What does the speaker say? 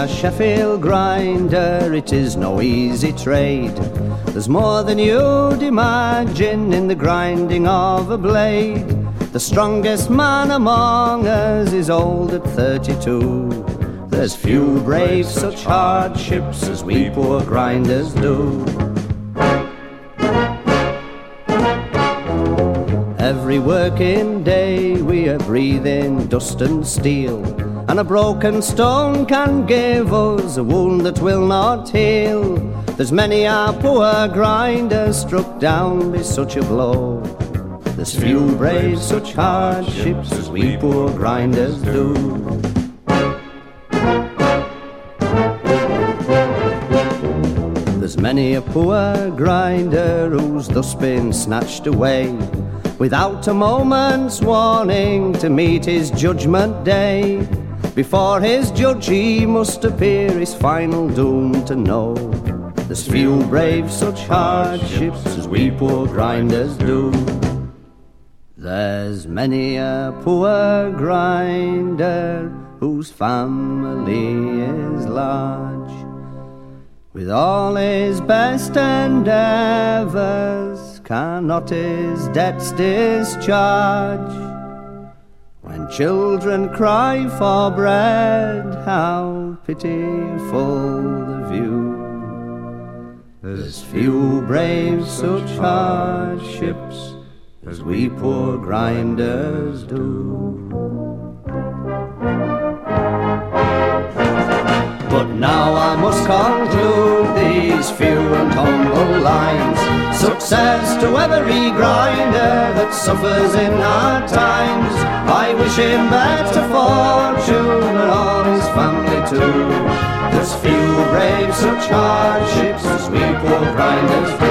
a Sheffield grinder, it is no easy trade. There's more than you'd imagine in the grinding of a blade. The strongest man among us is old at 32. There's few brave such hardships as we poor grinders do. Every working day we are breathing dust and steel, and a broken stone can give us a wound that will not heal. There's many a poor grinder struck down by such a blow. There's few brave such hardships as we poor grinders do. There's many a poor grinder who's thus been snatched away, without a moment's warning, to meet his judgment day. Before his judge he must appear, his final doom to know. There's few brave such hardships as we poor grinders do. There's many a poor grinder whose family is large, with all his best endeavours cannot his debts discharge. When children cry for bread, how pitiful the view. There's few brave such hardships as we poor grinders do. But now I must conclude these few and humble lines. Success to every grinder that suffers in hard times. I wish him better fortune and all his family too. There's few brave such hardships as we poor grinders do.